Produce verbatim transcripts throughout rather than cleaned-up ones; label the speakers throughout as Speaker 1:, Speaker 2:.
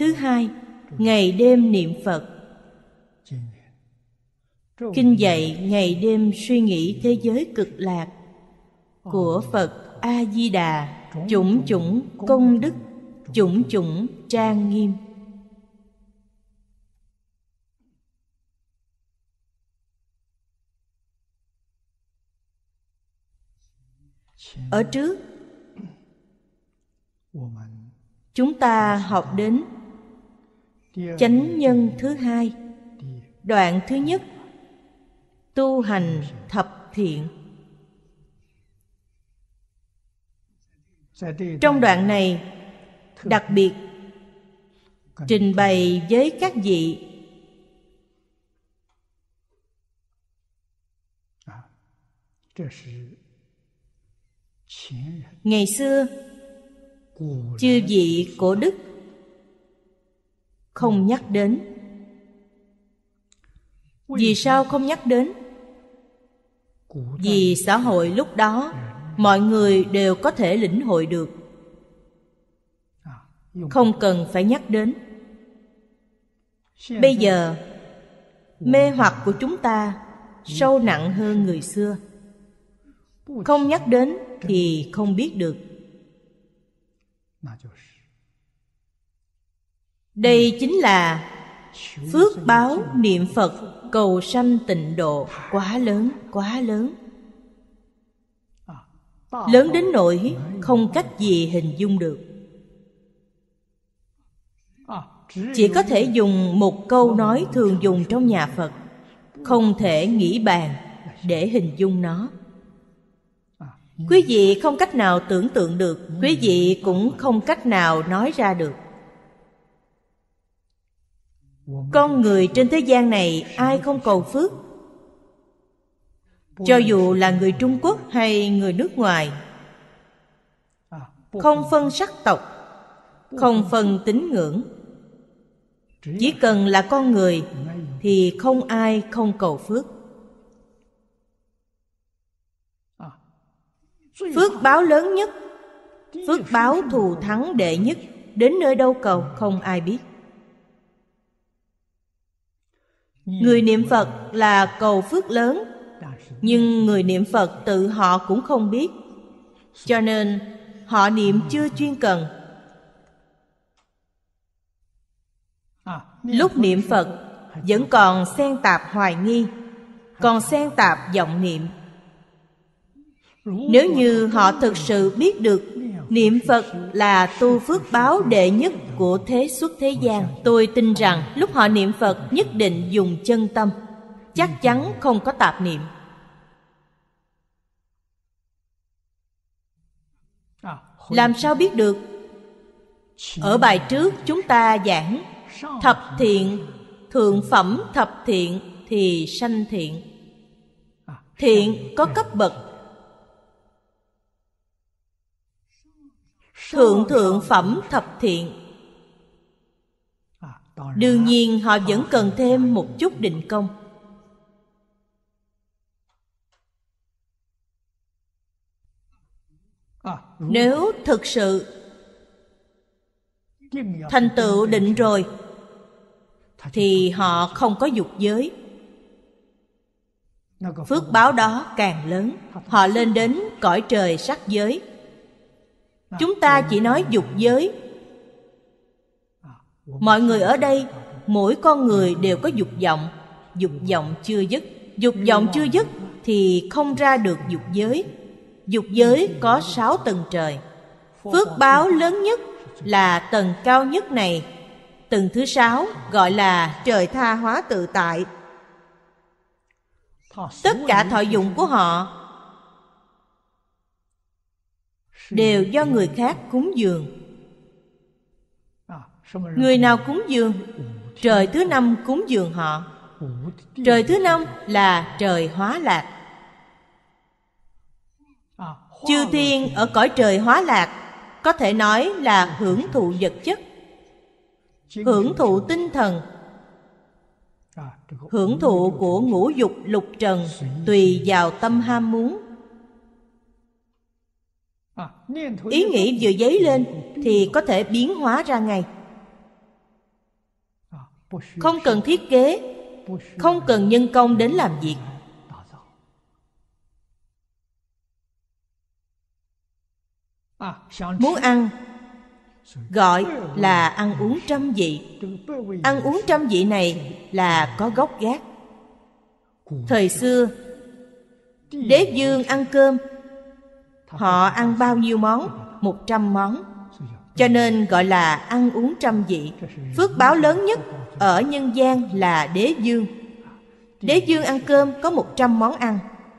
Speaker 1: Thứ hai, ngày đêm niệm Phật. Kinh dạy ngày đêm suy nghĩ thế giới cực lạc của Phật A-di-đà, chủng chủng công đức, chủng chủng trang nghiêm. Ở trước, chúng ta học đến chánh nhân thứ hai, đoạn thứ nhất, tu hành thập thiện. Trong đoạn này đặc biệt trình bày với các vị ngày xưa chư vị cổ đức không nhắc đến. Vì sao không nhắc đến? Vì xã hội lúc đó mọi người đều có thể lĩnh hội được, không cần phải nhắc đến. Bây giờ mê hoặc của chúng ta sâu nặng hơn người xưa. Không nhắc đến thì không biết được. Đây chính là phước báo niệm Phật cầu sanh tịnh độ quá lớn, quá lớn. Lớn đến nỗi không cách gì hình dung được. Chỉ có thể dùng một câu nói thường dùng trong nhà Phật, không thể nghĩ bàn để hình dung nó. Quý vị không cách nào tưởng tượng được, quý vị cũng không cách nào nói ra được. Con người trên thế gian này ai không cầu phước? Cho dù là người Trung Quốc hay người nước ngoài, không phân sắc tộc, không phân tín ngưỡng, chỉ cần là con người thì không ai không cầu phước. Phước báo lớn nhất, phước báo thù thắng đệ nhất, đến nơi đâu cầu không ai biết. Người niệm Phật là cầu phước lớn, nhưng người niệm Phật tự họ cũng không biết, cho nên họ niệm chưa chuyên cần. Lúc niệm Phật vẫn còn xen tạp hoài nghi, còn xen tạp vọng niệm. Nếu như họ thực sự biết được niệm Phật là tu phước báo đệ nhất của thế xuất thế gian, tôi tin rằng lúc họ niệm Phật nhất định dùng chân tâm, chắc chắn không có tạp niệm. Làm sao biết được? Ở bài trước chúng ta giảng thập thiện, thượng phẩm thập thiện thì sanh thiện. Thiện có cấp bậc. Thượng thượng phẩm thập thiện, đương nhiên họ vẫn cần thêm một chút định công. Nếu thực sự thành tựu định rồi thì họ không có dục giới. Phước báo đó càng lớn, họ lên đến cõi trời sắc giới. Chúng ta chỉ nói dục giới. Mọi người ở đây, mỗi con người đều có dục vọng. Dục vọng chưa dứt. Dục vọng chưa dứt thì không ra được dục giới. Dục giới có sáu tầng trời. Phước báo lớn nhất là tầng cao nhất này. Tầng thứ sáu gọi là trời tha hóa tự tại. Tất cả thọ dụng của họ đều do người khác cúng dường. Người nào cúng dường? Trời thứ năm cúng dường họ. Trời thứ năm là trời Hóa Lạc. Chư thiên ở cõi trời Hóa Lạc có thể nói là hưởng thụ vật chất, hưởng thụ tinh thần, hưởng thụ của ngũ dục lục trần, tùy vào tâm ham muốn. Ý nghĩ vừa dấy lên thì có thể biến hóa ra ngay. không cần thiết kế, không cần nhân công đến làm việc. Muốn ăn gọi là ăn uống trăm vị. Ăn uống trăm vị này là có gốc gác. Thời xưa đế vương ăn cơm, họ ăn bao nhiêu món? Một trăm món. Cho nên gọi là ăn uống trăm vị. Phước báo lớn nhất ở nhân gian là đế vương. Đế vương ăn cơm có một trăm món ăn.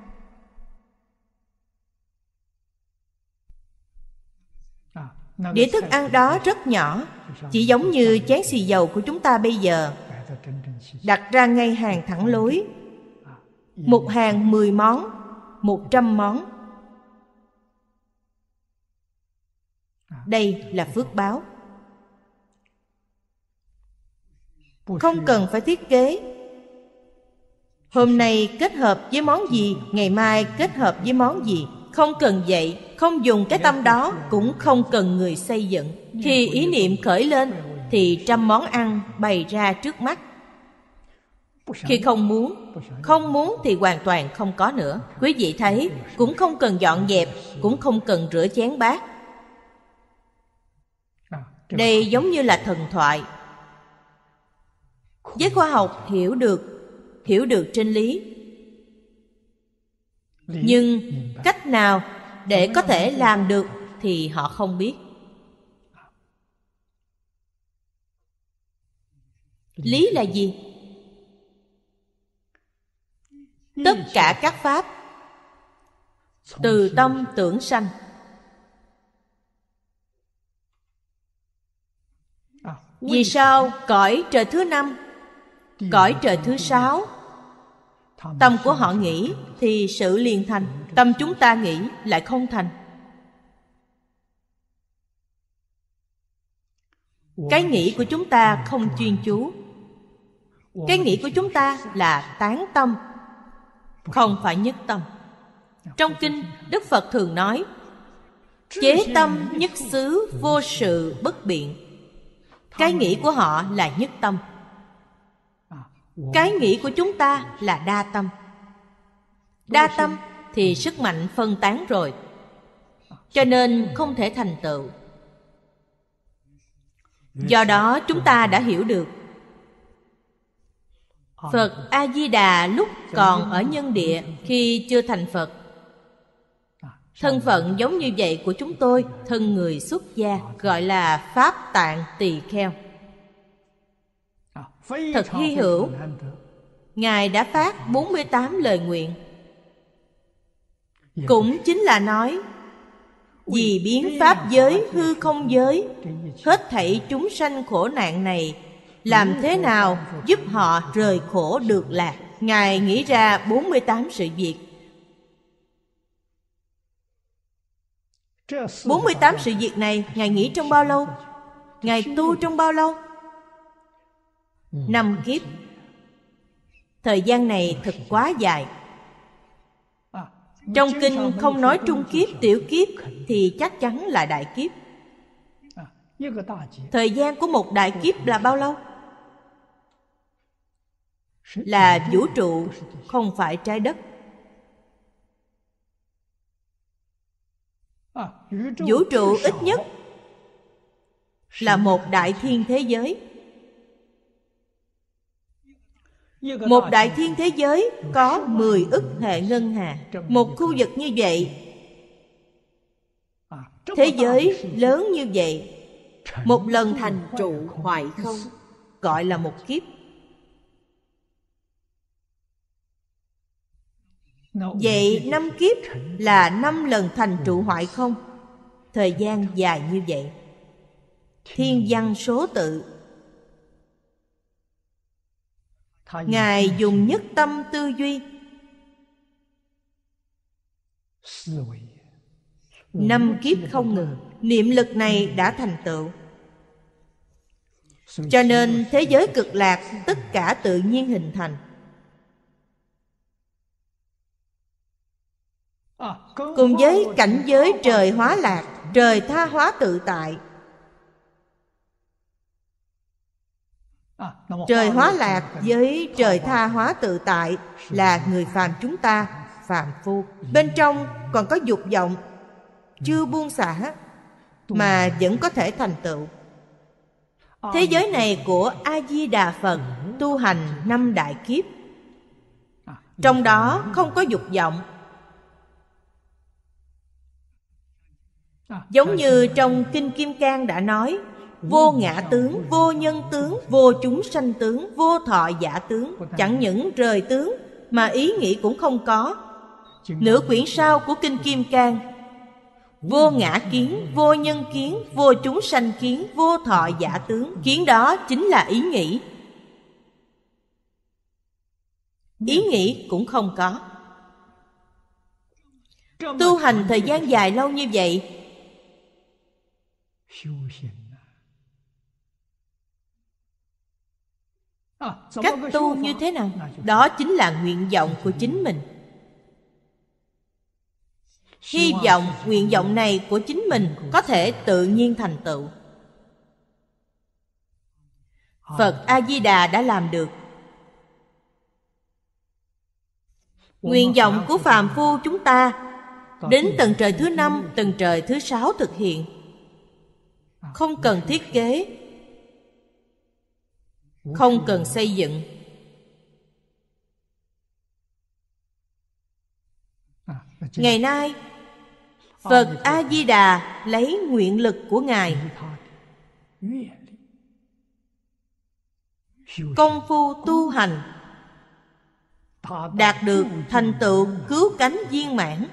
Speaker 1: Đĩa thức ăn đó rất nhỏ, chỉ giống như chén xì dầu của chúng ta bây giờ, đặt ra ngay hàng thẳng lối. Một hàng mười món, một trăm món. Đây là phước báo. Không cần phải thiết kế. Hôm nay kết hợp với món gì, ngày mai kết hợp với món gì. Không cần vậy, không dùng cái tâm đó, cũng không cần người xây dựng. Khi ý niệm khởi lên thì trăm món ăn bày ra trước mắt. Khi không muốn, không muốn thì hoàn toàn không có nữa. Quý vị thấy, cũng không cần dọn dẹp, cũng không cần rửa chén bát. Đây giống như là thần thoại. Giới khoa học hiểu được, hiểu được chân lý. Nhưng cách nào để có thể làm được thì họ không biết. Lý là gì? Tất cả các pháp từ tâm tưởng sanh. Vì sao cõi trời thứ năm, cõi trời thứ sáu, tâm của họ nghĩ thì sự liền thành, tâm chúng ta nghĩ lại không thành? Cái nghĩ của chúng ta không chuyên chú. Cái nghĩ của chúng ta là tán tâm, không phải nhất tâm. Trong kinh, Đức Phật thường nói: chế tâm nhất xứ, vô sự bất biện. Cái nghĩ của họ là nhất tâm. Cái nghĩ của chúng ta là đa tâm. Đa tâm thì sức mạnh phân tán rồi, cho nên không thể thành tựu. Do đó chúng ta đã hiểu được Phật A-di-đà lúc còn ở nhân địa, khi chưa thành Phật, thân phận giống như vậy của chúng tôi, thân người xuất gia, gọi là Pháp Tạng Tỳ Kheo. Thật hy hữu. Ngài đã phát bốn mươi tám lời nguyện, cũng chính là nói: vì biến pháp giới, hư không giới, hết thảy chúng sanh khổ nạn này, làm thế nào giúp họ rời khổ được lạc. Ngài nghĩ ra bốn mươi tám sự việc. bốn mươi tám sự việc này Ngài nghĩ trong bao lâu? Ngài tu trong bao lâu? Năm kiếp. Thời gian này thật quá dài. Trong kinh không nói trung kiếp, tiểu kiếp, thì chắc chắn là đại kiếp. Thời gian của một đại kiếp là bao lâu? Là vũ trụ, không phải trái đất. Vũ trụ ít nhất là một đại thiên thế giới. Một đại thiên thế giới có mười ức hệ ngân hà. Một khu vực như vậy, thế giới lớn như vậy, một lần thành trụ hoại không, gọi là một kiếp. Vậy năm kiếp là năm lần thành trụ hoại không. Thời gian dài như vậy. Thiên văn số tự. Ngài dùng nhất tâm tư duy. Năm kiếp không ngừng, niệm lực này đã thành tựu. Cho nên thế giới cực lạc tất cả tự nhiên hình thành. Cùng với cảnh giới trời hóa lạc, trời tha hóa tự tại, Trời hóa lạc với trời tha hóa tự tại là người phàm chúng ta, phàm phu. Bên trong còn có dục vọng chưa buông xả mà vẫn có thể thành tựu. Thế giới này của A-di-đà Phật tu hành năm đại kiếp, trong đó không có dục vọng. Giống như trong Kinh Kim Cang đã nói, vô ngã tướng, vô nhân tướng, vô chúng sanh tướng, vô thọ giả tướng. Chẳng những rời tướng mà ý nghĩ cũng không có. Nửa quyển sau của Kinh Kim Cang, vô ngã kiến, vô nhân kiến, vô chúng sanh kiến, vô thọ giả tướng. Kiến đó chính là ý nghĩ. Ý nghĩ cũng không có. Tu hành thời gian dài lâu như vậy, cách tu như thế nào? Đó chính là nguyện vọng của chính mình. Hy vọng nguyện vọng này của chính mình có thể tự nhiên thành tựu. Phật A-di-đà đã làm được. Nguyện vọng của phàm phu chúng ta đến tầng trời thứ năm, tầng trời thứ sáu thực hiện. Không cần thiết kế, không cần xây dựng. Ngày nay, Phật A-di-đà lấy nguyện lực của Ngài, công phu tu hành, đạt được thành tựu cứu cánh viên mãn.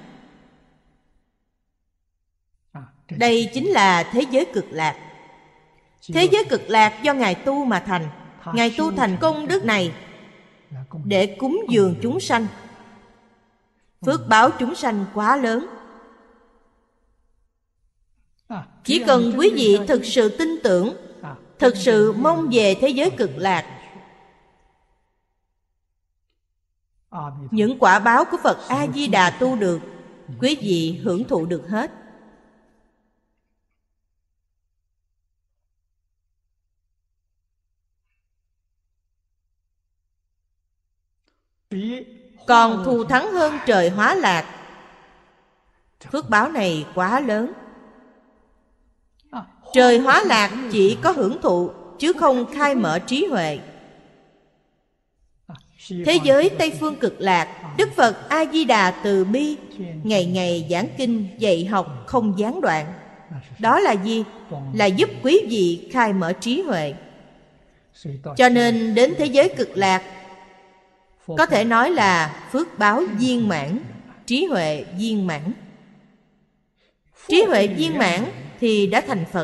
Speaker 1: Đây chính là thế giới cực lạc. Thế giới cực lạc do Ngài tu mà thành. Ngài tu thành công đức này để cúng dường chúng sanh. Phước báo chúng sanh quá lớn. Chỉ cần quý vị thực sự tin tưởng, thực sự mong về thế giới cực lạc, những quả báo của Phật A-di-đà tu được, quý vị hưởng thụ được hết. Còn thù thắng hơn trời hóa lạc. Phước báo này quá lớn. Trời hóa lạc chỉ có hưởng thụ, chứ không khai mở trí huệ. Thế giới Tây Phương Cực Lạc, Đức Phật A-di-đà từ bi, ngày ngày giảng kinh, dạy học không gián đoạn. Đó là gì? Là giúp quý vị khai mở trí huệ. Cho nên đến thế giới Cực Lạc, có thể nói là phước báo viên mãn, trí huệ viên mãn. Trí huệ viên mãn thì đã thành Phật.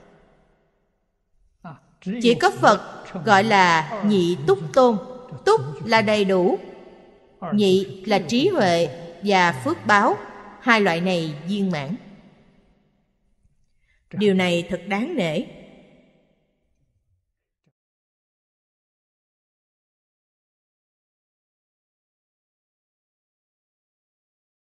Speaker 1: Chỉ có Phật gọi là nhị túc tôn. Túc là đầy đủ, nhị là trí huệ và phước báo. Hai loại này viên mãn. Điều này thật đáng nể.